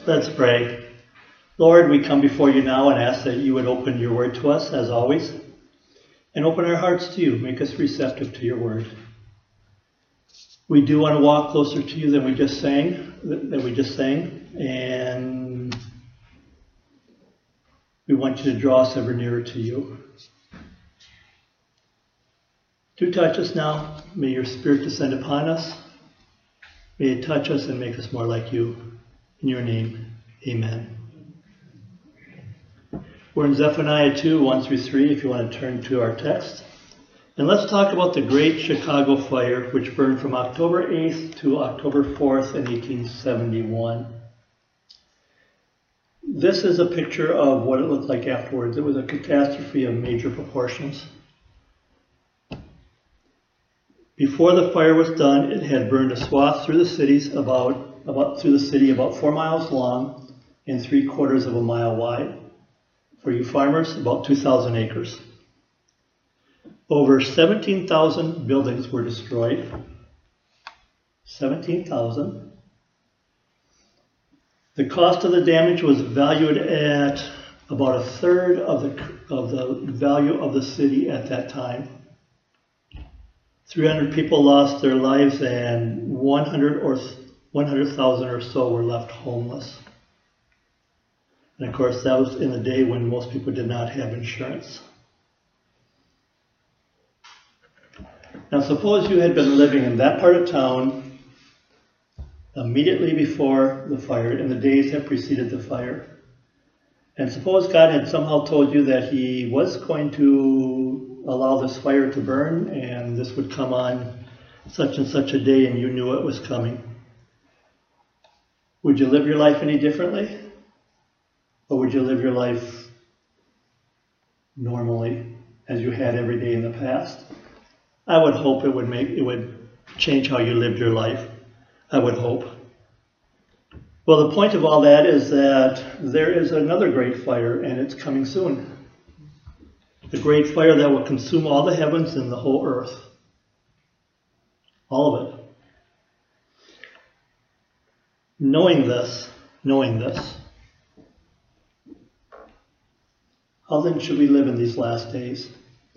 Let's pray. Lord, we come before you now and ask that you would open your word to us, as always, and open our hearts to you. Make us receptive to your word. We do want to walk closer to you than we just sang, and we want you to draw us ever nearer to you. Do touch us now. May your Spirit descend upon us. May it touch us and make us more like you. In your name, amen. We're in Zephaniah 2, 1-3, if you want to turn to our text. And let's talk about the Great Chicago Fire, which burned from October 8th to October 4th in 1871. This is a picture of what it looked like afterwards. It was a catastrophe of major proportions. Before the fire was done, it had burned a swath through the city about 4 miles long and 3/4 of a mile wide. For you farmers, about 2,000 acres. Over 17,000 buildings were destroyed. 17,000. The cost of the damage was valued at about 1/3 of the value of the city at that time. 300 people lost their lives and 100,000 or so were left homeless. And of course, that was in a day when most people did not have insurance. Now, suppose you had been living in that part of town immediately before the fire, in the days that preceded the fire. And suppose God had somehow told you that he was going to allow this fire to burn, and this would come on such and such a day, and you knew it was coming. Would you live your life any differently? Or would you live your life normally, as you had every day in the past? I would hope it would change how you lived your life. I would hope. Well, the point of all that is that there is another great fire, and it's coming soon. The great fire that will consume all the heavens and the whole earth. All of it. Knowing this, how then should we live in these last days?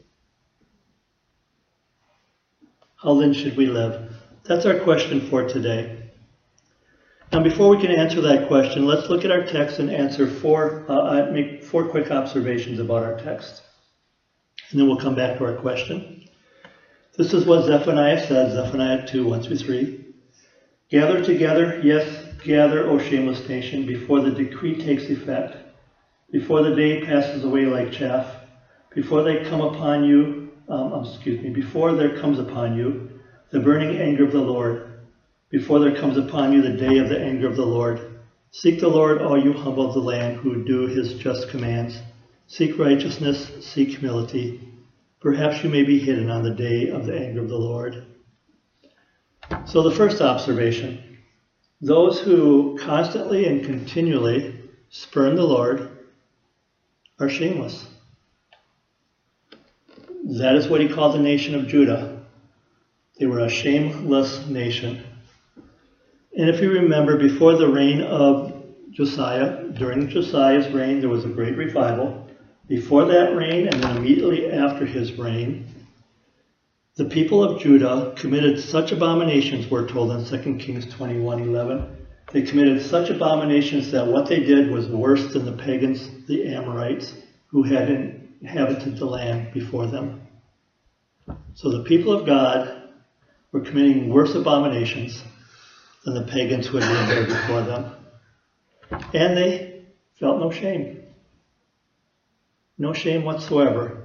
How then should we live? That's our question for today. Now, before we can answer that question, let's look at our text and make 4 quick observations about our text. And then we'll come back to our question. This is what Zephaniah says, Zephaniah 2, 1-3. Gather together, yes, gather, O shameless nation, before the decree takes effect, before the day passes away like chaff, before there comes upon you the burning anger of the Lord, before there comes upon you the day of the anger of the Lord. Seek the Lord, all you humble of the land who do his just commands. Seek righteousness, seek humility. Perhaps you may be hidden on the day of the anger of the Lord. So the first observation, those who constantly and continually spurn the Lord are shameless. That is what he called the nation of Judah. They were a shameless nation. And if you remember, before the reign of Josiah, during Josiah's reign, there was a great revival. Before that reign, and then immediately after his reign, the people of Judah committed such abominations, we're told in 2 Kings 21:11. They committed such abominations that what they did was worse than the pagans, the Amorites, who had inhabited the land before them. So the people of God were committing worse abominations than the pagans who had lived there before them. And they felt no shame. No shame whatsoever.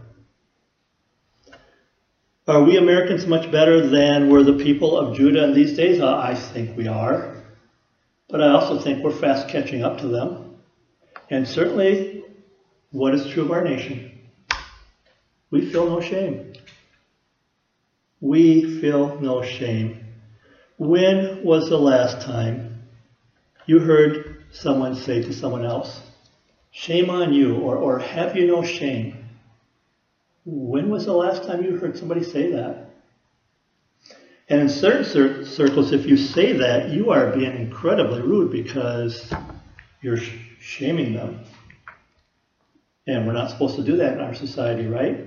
Are we Americans much better than were the people of Judah in these days? I think we are. But I also think we're fast catching up to them. And certainly, what is true of our nation? We feel no shame. We feel no shame. When was the last time you heard someone say to someone else, shame on you, or have you no shame? When was the last time you heard somebody say that? And in certain circles, if you say that, you are being incredibly rude because you're shaming them. And we're not supposed to do that in our society, right?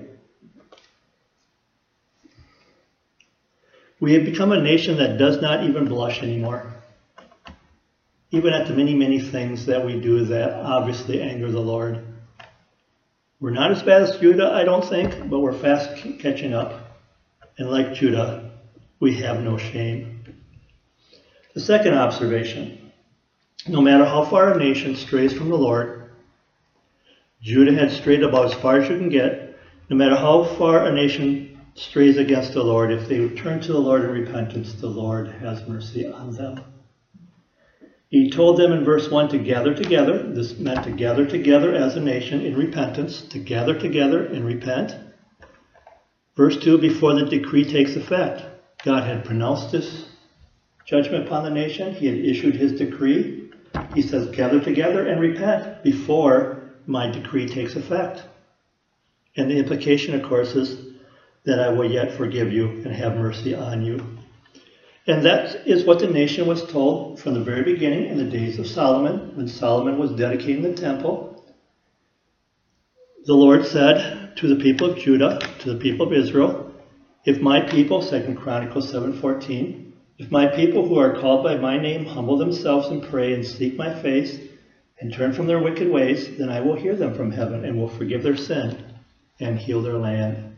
We have become a nation that does not even blush anymore. Even at the many, many things that we do that obviously anger the Lord. We're not as bad as Judah, I don't think, but we're fast catching up. And like Judah, we have no shame. The second observation, no matter how far a nation strays from the Lord, Judah had strayed about as far as you can get. No matter how far a nation strays against the Lord, if they turn to the Lord in repentance, the Lord has mercy on them. He told them in verse 1 to gather together. This meant to gather together as a nation in repentance, to gather together and repent. Verse 2, before the decree takes effect. God had pronounced this judgment upon the nation. He had issued his decree. He says, gather together and repent before my decree takes effect. And the implication, of course, is that I will yet forgive you and have mercy on you. And that is what the nation was told from the very beginning in the days of Solomon, when Solomon was dedicating the temple. The Lord said to the people of Judah, to the people of Israel, if my people, 2 Chronicles 7:14, if my people who are called by my name humble themselves and pray and seek my face and turn from their wicked ways, then I will hear them from heaven and will forgive their sin and heal their land.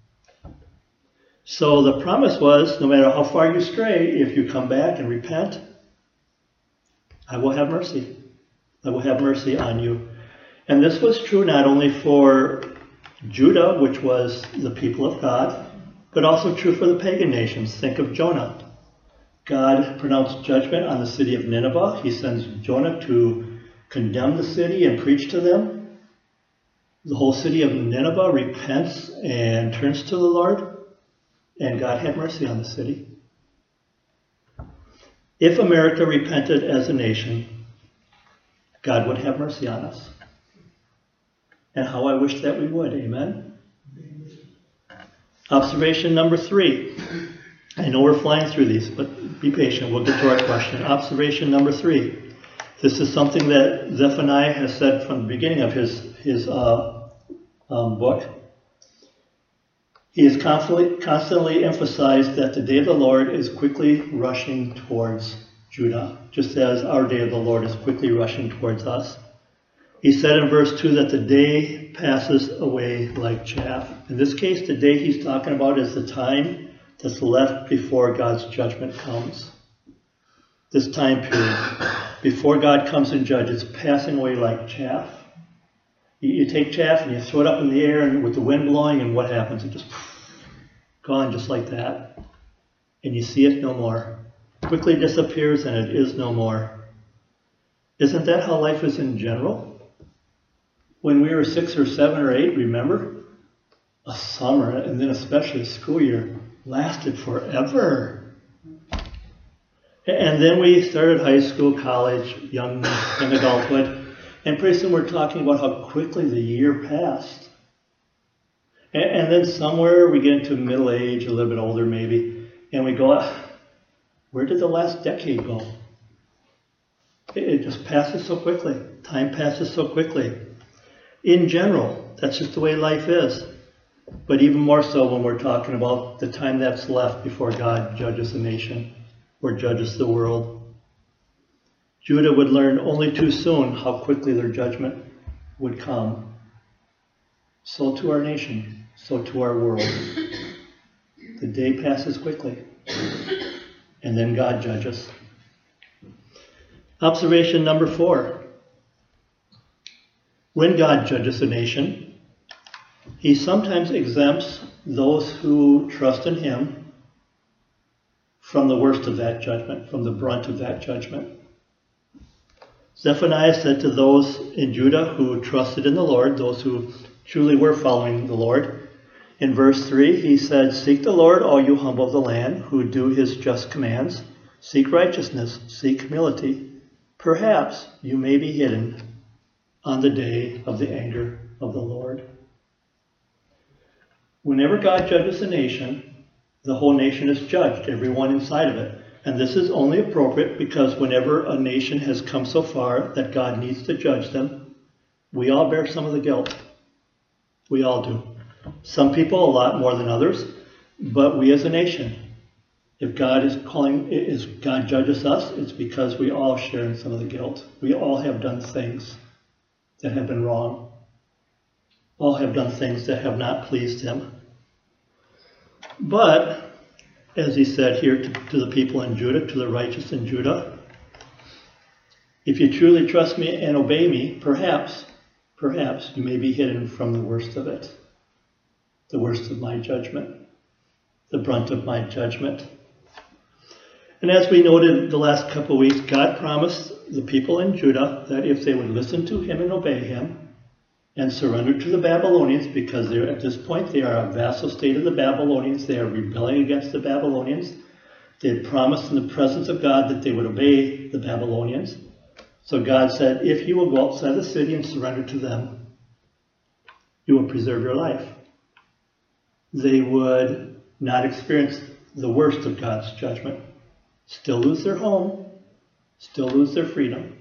So the promise was, no matter how far you stray, if you come back and repent, I will have mercy. I will have mercy on you. And this was true not only for Judah, which was the people of God, but also true for the pagan nations. Think of Jonah. God pronounced judgment on the city of Nineveh. He sends Jonah to condemn the city and preach to them. The whole city of Nineveh repents and turns to the Lord. And God had mercy on the city. If America repented as a nation, God would have mercy on us. And how I wish that we would, amen? Observation number 3. I know we're flying through these, but be patient, we'll get to our question. Observation number 3. This is something that Zephaniah has said from the beginning of his book. He has constantly emphasized that the day of the Lord is quickly rushing towards Judah, just as our day of the Lord is quickly rushing towards us. He said in verse 2 that the day passes away like chaff. In this case, the day he's talking about is the time that's left before God's judgment comes. This time period, before God comes and judges, passing away like chaff. You take chaff and you throw it up in the air, and with the wind blowing, and what happens? It just gone just like that. And you see it no more. Quickly disappears and it is no more. Isn't that how life is in general? When we were 6 or 7 or 8, remember? A summer, and then especially a school year, lasted forever. And then we started high school, college, young adulthood. And pretty soon we're talking about how quickly the year passed. And then somewhere we get into middle age, a little bit older maybe, and we go, where did the last decade go? It just passes so quickly. Time passes so quickly. In general, that's just the way life is. But even more so when we're talking about the time that's left before God judges a nation or judges the world. Judah would learn only too soon how quickly their judgment would come. So to our nation, so to our world. The day passes quickly, and then God judges. Observation number 4. When God judges a nation, he sometimes exempts those who trust in him from the worst of that judgment, from the brunt of that judgment. Zephaniah said to those in Judah who trusted in the Lord, those who truly were following the Lord, in verse 3, he said, seek the Lord, all you humble of the land, who do his just commands. Seek righteousness, seek humility. Perhaps you may be hidden on the day of the anger of the Lord. Whenever God judges a nation, the whole nation is judged, everyone inside of it. And this is only appropriate because whenever a nation has come so far that God needs to judge them, we all bear some of the guilt. We all do. Some people a lot more than others, but we as a nation, if God judges us, it's because we all share in some of the guilt. We all have done things that have been wrong. All have done things that have not pleased him. But, as he said here to the people in Judah, to the righteous in Judah, if you truly trust me and obey me, perhaps you may be hidden from the worst of it, the worst of my judgment, the brunt of my judgment. And as we noted the last couple of weeks, God promised the people in Judah that if they would listen to him and obey him and surrender to the Babylonians, because at this point they are a vassal state of the Babylonians, they are rebelling against the Babylonians. They had promised in the presence of God that they would obey the Babylonians. So God said, if you will go outside the city and surrender to them, you will preserve your life. They would not experience the worst of God's judgment. Still lose their home, still lose their freedom,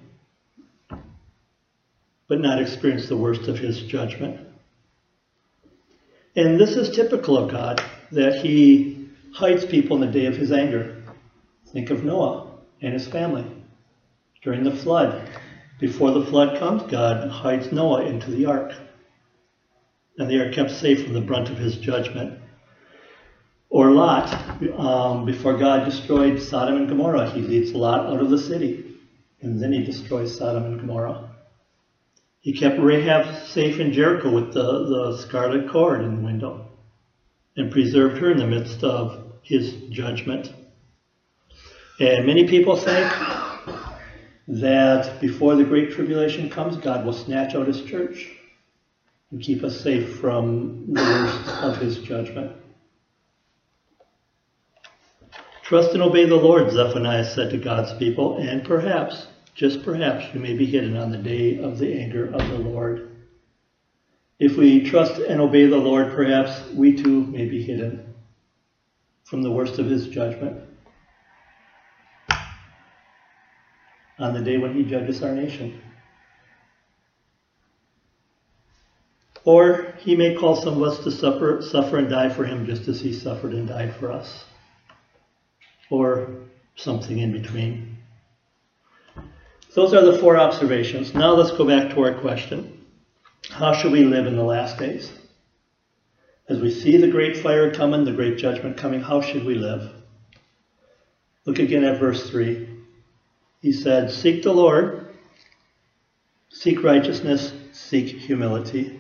but not experience the worst of his judgment. And this is typical of God, that he hides people in the day of his anger. Think of Noah and his family. During the flood, before the flood comes, God hides Noah into the ark. And they are kept safe from the brunt of his judgment. Or Lot, before God destroyed Sodom and Gomorrah, he leads Lot out of the city. And then he destroys Sodom and Gomorrah. He kept Rahab safe in Jericho with the scarlet cord in the window and preserved her in the midst of his judgment. And many people think that before the Great Tribulation comes, God will snatch out his church and keep us safe from the worst of his judgment. Trust and obey the Lord, Zephaniah said to God's people, and perhaps, just perhaps, you may be hidden on the day of the anger of the Lord. If we trust and obey the Lord, perhaps we too may be hidden from the worst of his judgment on the day when he judges our nation. Or he may call some of us to suffer and die for him just as he suffered and died for us. Or something in between. Those are the four observations. Now let's go back to our question. How should we live in the last days? As we see the great fire coming, the great judgment coming, how should we live? Look again at verse 3. He said, seek the Lord, seek righteousness, seek humility.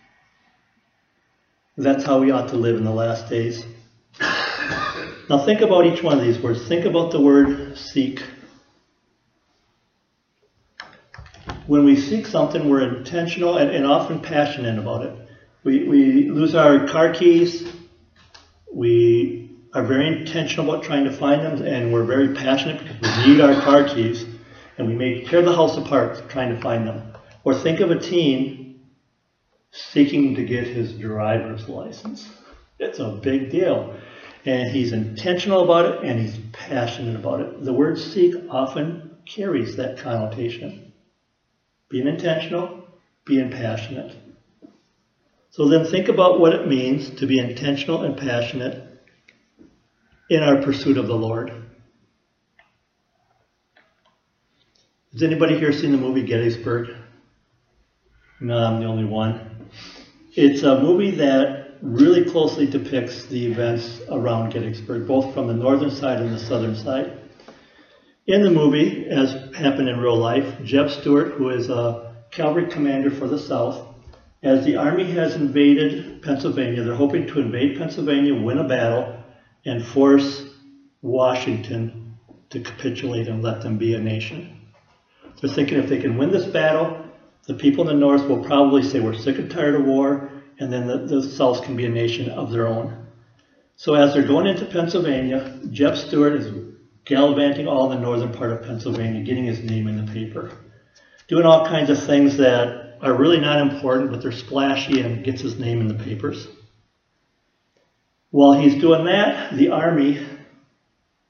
That's how we ought to live in the last days. Now think about each one of these words. Think about the word seek. When we seek something, we're intentional and often passionate about it. We lose our car keys. We are very intentional about trying to find them, and we're very passionate because we need our car keys, and we may tear the house apart trying to find them. Or think of a teen seeking to get his driver's license. It's a big deal. And he's intentional about it, and he's passionate about it. The word seek often carries that connotation. Being intentional, being passionate. So then think about what it means to be intentional and passionate in our pursuit of the Lord. Has anybody here seen the movie Gettysburg? No, I'm the only one. It's a movie that really closely depicts the events around Gettysburg, both from the northern side and the southern side. In the movie, as happened in real life, Jeb Stuart, who is a cavalry commander for the South, as the Army has invaded Pennsylvania, they're hoping to invade Pennsylvania, win a battle, and force Washington to capitulate and let them be a nation. They're thinking if they can win this battle, the people in the North will probably say we're sick and tired of war, and then the South can be a nation of their own. So as they're going into Pennsylvania, Jeb Stuart is gallivanting all in the northern part of Pennsylvania, getting his name in the paper, doing all kinds of things that are really not important, but they're splashy and gets his name in the papers. While he's doing that, the Army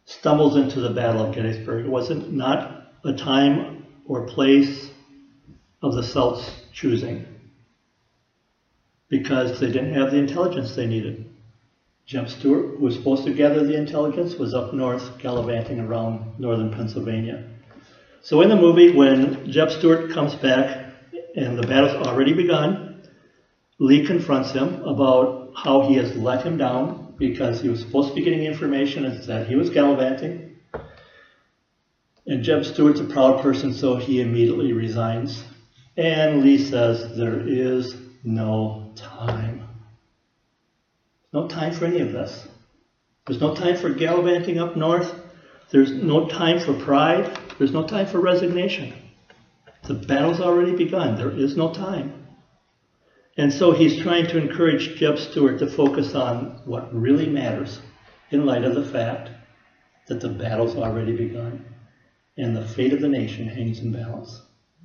stumbles into the Battle of Gettysburg. It wasn't not a time or place of the South's choosing, because they didn't have the intelligence they needed. Jeb Stuart, who was supposed to gather the intelligence, was up north gallivanting around northern Pennsylvania. So in the movie, when Jeb Stuart comes back and the battle's already begun, Lee confronts him about how he has let him down because he was supposed to be getting information and said he was gallivanting. And Jeb Stuart's a proud person, so he immediately resigns. And Lee says, there is no time. No time for any of this. There's no time for gallivanting up north. There's no time for pride. There's no time for resignation. The battle's already begun. There is no time. And so he's trying to encourage Jeb Stuart to focus on what really matters in light of the fact that the battle's already begun and the fate of the nation hangs in balance.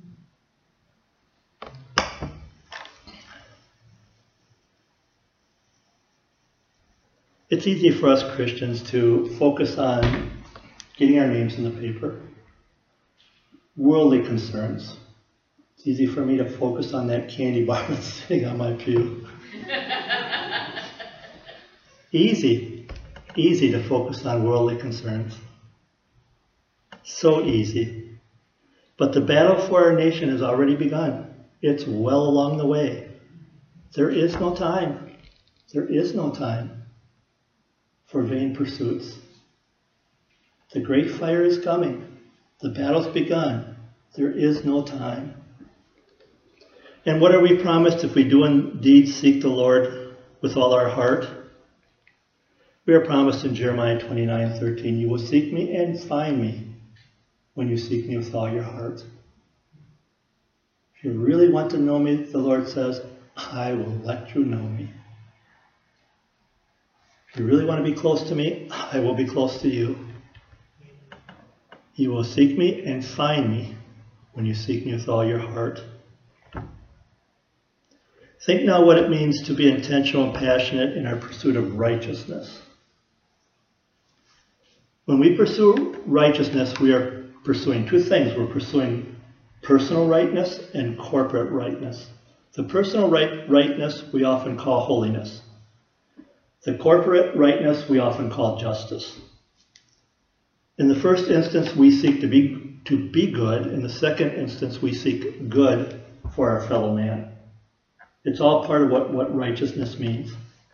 It's easy for us Christians to focus on getting our names in the paper, worldly concerns. It's easy for me to focus on that candy bar that's sitting on my pew. Easy to focus on worldly concerns. So easy. But the battle for our nation has already begun. It's well along the way. There is no time. There is no time for vain pursuits. The great fire is coming. The battle's begun. There is no time. And what are we promised if we do indeed seek the Lord with all our heart? We are promised in Jeremiah 29:13, you will seek me and find me when you seek me with all your heart. If you really want to know me, the Lord says, I will let you know me. If you really want to be close to me, I will be close to you. You will seek me and find me when you seek me with all your heart. Think now what it means to be intentional and passionate in our pursuit of righteousness. When we pursue righteousness, we are pursuing two things. We're pursuing personal rightness and corporate rightness. The personal rightness we often call holiness. The corporate rightness we often call justice. In the first instance, we seek to be good. In the second instance, we seek good for our fellow man. It's all part of what righteousness means.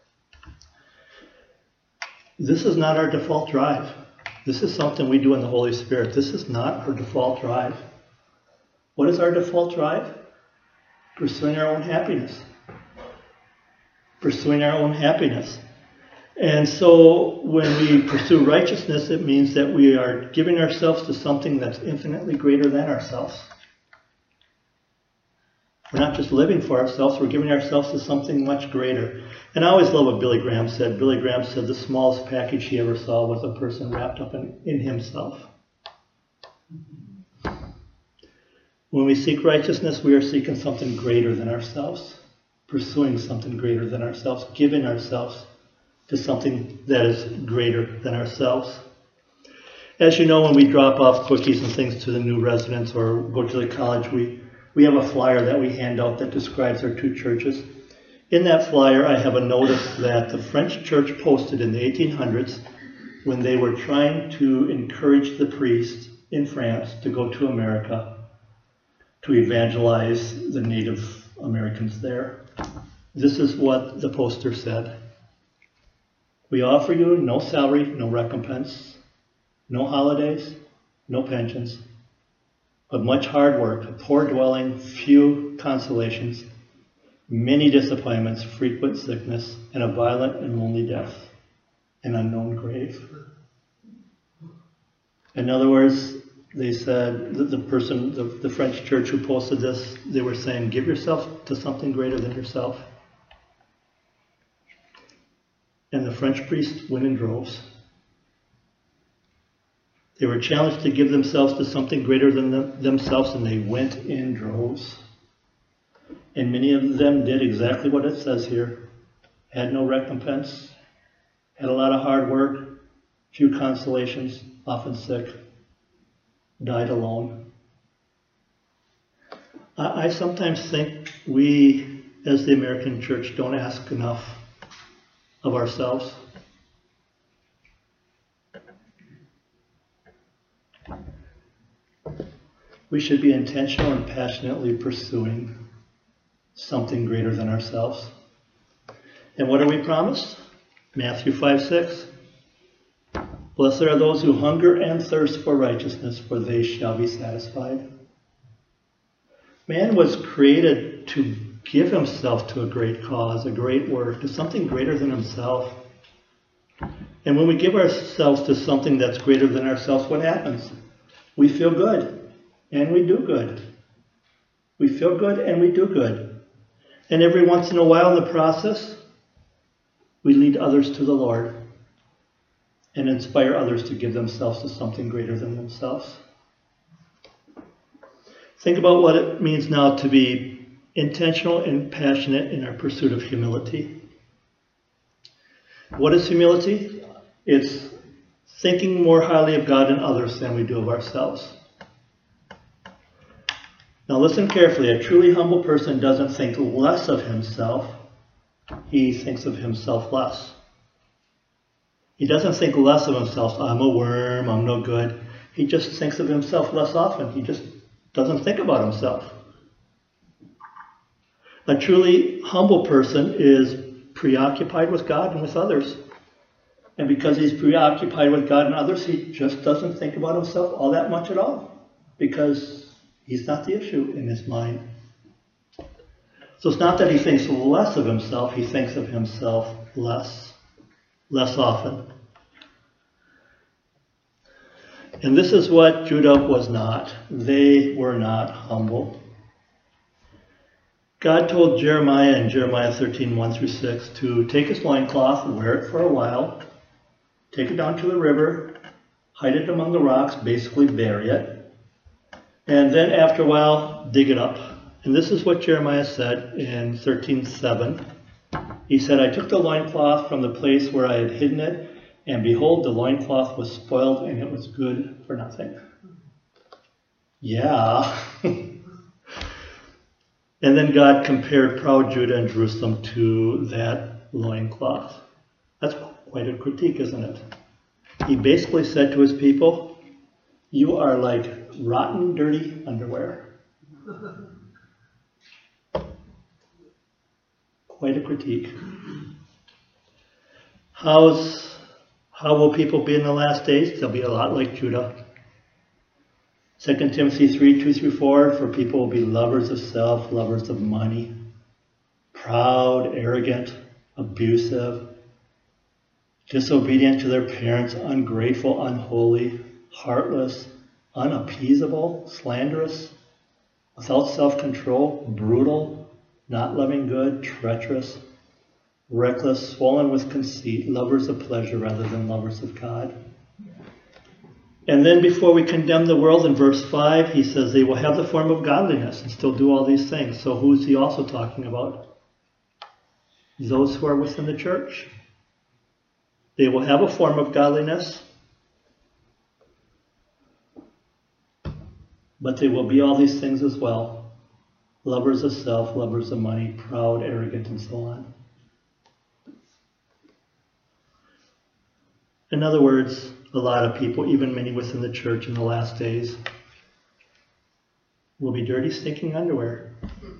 This is not our default drive. This is something we do in the Holy Spirit. This is not our default drive. What is our default drive? Pursuing our own happiness. Pursuing our own happiness. And so when we pursue righteousness, it means that we are giving ourselves to something that's infinitely greater than ourselves. We're not just living for ourselves, we're giving ourselves to something much greater. And I always love what Billy Graham said. Billy Graham said the smallest package he ever saw was a person wrapped up in himself. When we seek righteousness, we are seeking something greater than ourselves, pursuing something greater than ourselves, giving ourselves to something that is greater than ourselves. As you know, when we drop off cookies and things to the new residents or go to the college, we have a flyer that we hand out that describes our two churches. In that flyer, I have a notice that the French church posted in the 1800s when they were trying to encourage the priests in France to go to America to evangelize the Native Americans there. This is what the poster said. We offer you no salary, no recompense, no holidays, no pensions, but much hard work, a poor dwelling, few consolations, many disappointments, frequent sickness, and a violent and lonely death, an unknown grave. In other words, they said, the French church who posted this, they were saying, give yourself to something greater than yourself. And the French priests went in droves. They were challenged to give themselves to something greater than themselves, and they went in droves. And many of them did exactly what it says here. Had no recompense, had a lot of hard work, few consolations, often sick, died alone. I sometimes think we, as the American church, don't ask enough of ourselves. We should be intentional and passionately pursuing something greater than ourselves. And what are we promised? Matthew 5:6. Blessed are those who hunger and thirst for righteousness, for they shall be satisfied. Man was created to give himself to a great cause, a great work, to something greater than himself. And when we give ourselves to something that's greater than ourselves, what happens? We feel good. And we do good. We feel good and we do good. And every once in a while in the process, we lead others to the Lord and inspire others to give themselves to something greater than themselves. Think about what it means now to be intentional and passionate in our pursuit of humility. What is humility? It's thinking more highly of God and others than we do of ourselves. Now listen carefully. A truly humble person doesn't think less of himself. He thinks of himself less. He doesn't think less of himself. I'm a worm, I'm no good. He just thinks of himself less often. He just doesn't think about himself. A truly humble person is preoccupied with God and with others. And because he's preoccupied with God and others, he just doesn't think about himself all that much at all. Because he's not the issue in his mind. So it's not that he thinks less of himself, he thinks of himself less often. And this is what Judah was not. They were not humble. God told Jeremiah in Jeremiah 13:1-6 to take his loincloth, wear it for a while, take it down to the river, hide it among the rocks, basically bury it, and then after a while, dig it up. And this is what Jeremiah said in 13:7. He said, I took the loincloth from the place where I had hidden it, and behold, the loincloth was spoiled, and it was good for nothing. Yeah. And then God compared proud Judah and Jerusalem to that loincloth. That's quite a critique, isn't it? He basically said to his people, you are like rotten, dirty underwear. Quite a critique. How will people be in the last days? They'll be a lot like Judah. 2 Timothy 3:2-4, for people will be lovers of self, lovers of money, proud, arrogant, abusive, disobedient to their parents, ungrateful, unholy, heartless, unappeasable, slanderous, without self-control, brutal, not loving good, treacherous, reckless, swollen with conceit, lovers of pleasure rather than lovers of God. And then before we condemn the world, in verse 5, he says they will have the form of godliness and still do all these things. So who is he also talking about? Those who are within the church. They will have a form of godliness, but they will be all these things as well. Lovers of self, lovers of money, proud, arrogant, and so on. In other words, a lot of people, even many within the church in the last days, will be dirty, stinking underwear.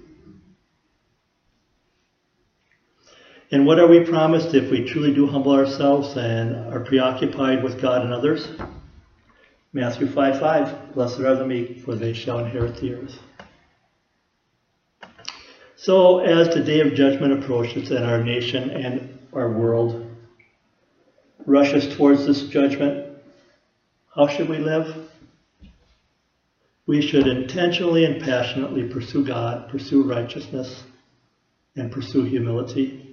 And what are we promised if we truly do humble ourselves and are preoccupied with God and others? Matthew 5:5, blessed are the meek, for they shall inherit the earth. So as the day of judgment approaches and our nation and our world rushes towards this judgment, how should we live? We should intentionally and passionately pursue God, pursue righteousness, and pursue humility.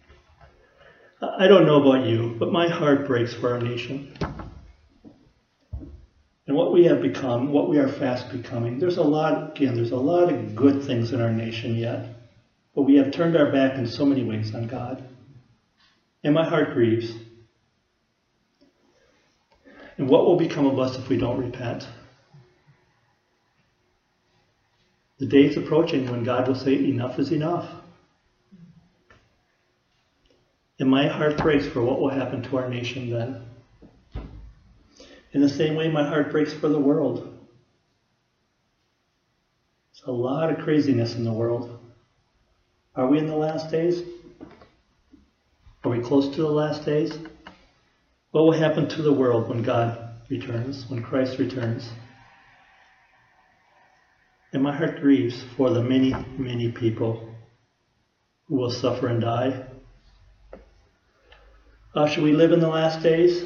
I don't know about you, but my heart breaks for our nation. And what we have become, what we are fast becoming. There's a lot of good things in our nation yet, but we have turned our back in so many ways on God. And my heart grieves. And what will become of us if we don't repent? The day is approaching when God will say, enough is enough. And my heart breaks for what will happen to our nation then. In the same way, my heart breaks for the world. There's a lot of craziness in the world. Are we in the last days? Are we close to the last days? What will happen to the world when God returns, when Christ returns? And my heart grieves for the many, many people who will suffer and die. Should we live in the last days?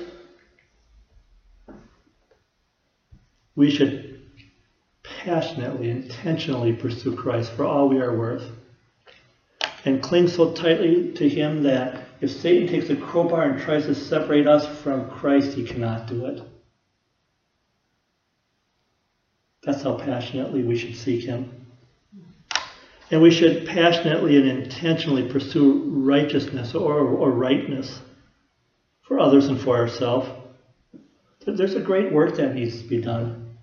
We should passionately, intentionally pursue Christ for all we are worth. And cling so tightly to Him that if Satan takes a crowbar and tries to separate us from Christ, he cannot do it. That's how passionately we should seek Him. And we should passionately and intentionally pursue righteousness or rightness for others and for ourselves. There's a great work that needs to be done.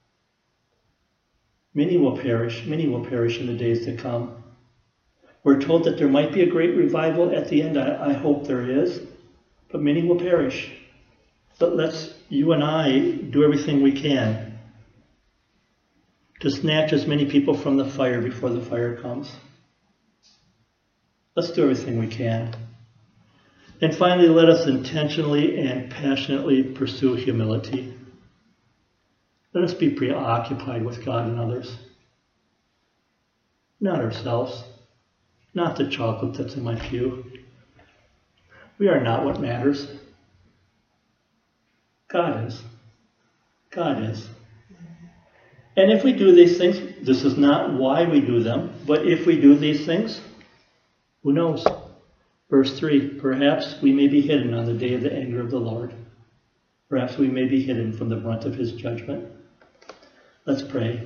Many will perish in the days to come. We're told that there might be a great revival at the end. I hope there is, but many will perish. But let's, you and I, do everything we can to snatch as many people from the fire before the fire comes. Let's do everything we can. And finally, let us intentionally and passionately pursue humility. Let us be preoccupied with God and others. Not ourselves. Not the chocolate that's in my pew. We are not what matters. God is. God is. And if we do these things, this is not why we do them, but if we do these things, who knows? Verse 3, perhaps we may be hidden on the day of the anger of the Lord. Perhaps we may be hidden from the brunt of His judgment. Let's pray.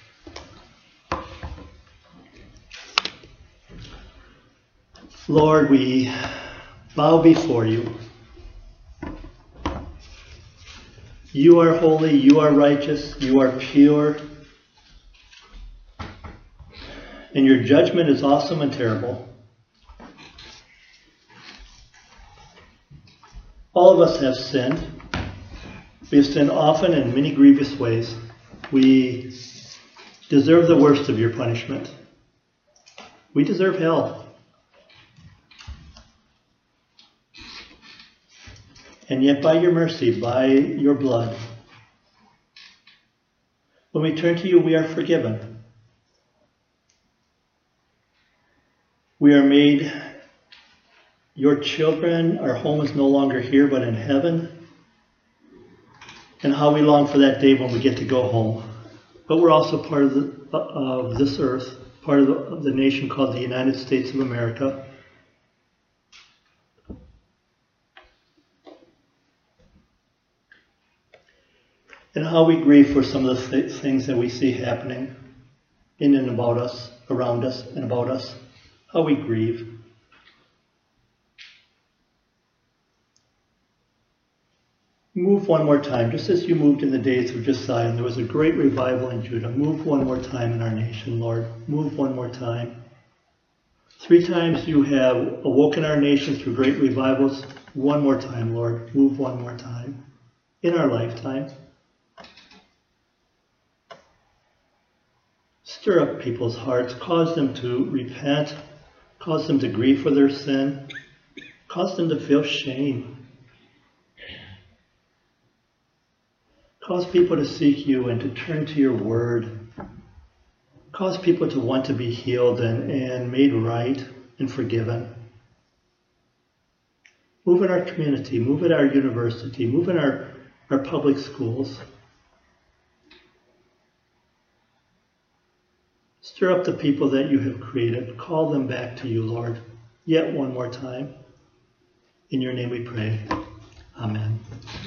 Lord, we bow before You. You are holy, You are righteous, You are pure, and Your judgment is awesome and terrible. All of us have sinned. We have sinned often in many grievous ways. We deserve the worst of Your punishment. We deserve hell. And yet by Your mercy, by Your blood, when we turn to You, we are forgiven. We are made Your children. Our home is no longer here, but in heaven. And how we long for that day when we get to go home. But we're also part of this earth, part of the nation called the United States of America. And how we grieve for some of the things that we see happening in and about us, around us and about us. How we grieve. Move one more time, just as You moved in the days of Josiah, and there was a great revival in Judah. Move one more time in our nation, Lord. Move one more time. 3 times You have awoken our nation through great revivals. One more time, Lord. Move one more time in our lifetime. Stir up people's hearts. Cause them to repent. Cause them to grieve for their sin. Cause them to feel shame. Cause people to seek You and to turn to Your word. Cause people to want to be healed and made right and forgiven. Move in our community. Move at our university. Move in our public schools. Stir up the people that You have created. Call them back to You, Lord, yet one more time. In Your name we pray. Amen.